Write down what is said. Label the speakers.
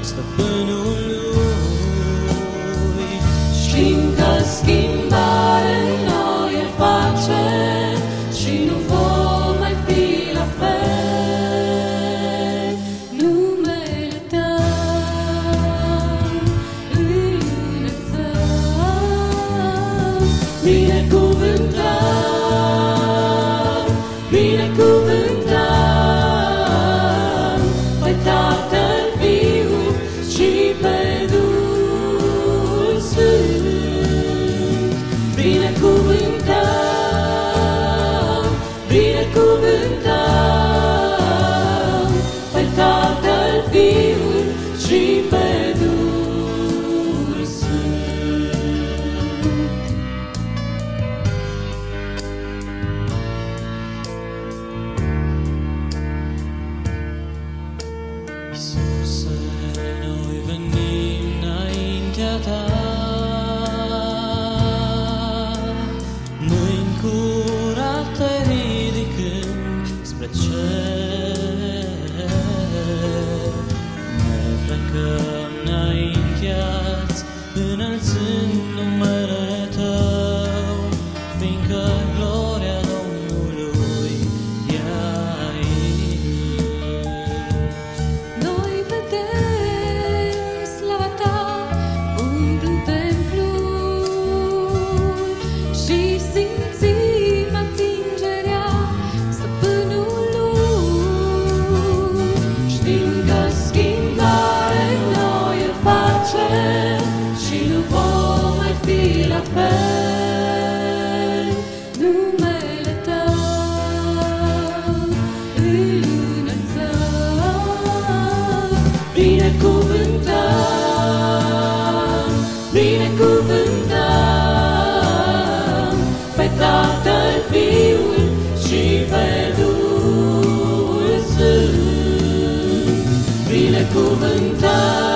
Speaker 1: stăpânul lui.
Speaker 2: Știm că schimbare în noi El face și nu vom mai fi la fel. Numele Tău îl înălțăm, binecuvântăm, binecuvântăm pe Tatăl, Fiul și pe Duhul Sfânt. Binecuvântăm, binecuvântăm pe Tatăl, Fiul și pe Duhul Sfânt.
Speaker 1: Iisuse, noi venim înaintea Ta, mâini curate ridicând spre cer. Ne plecăm înaintea-ți, înălțând numele Tău, fiindcă gloria Domnului e aici.
Speaker 2: Noi vedem slava Ta umplând templul și simțim atingerea stăpânului. Știm că schimbare în noi El face și nu vom mai fi la fel. Numele Tău îl înălțăm, binecuvântăm, binecuvântăm pe Tatăl, Fiul și pe Duhul Sfânt. Binecuvântăm,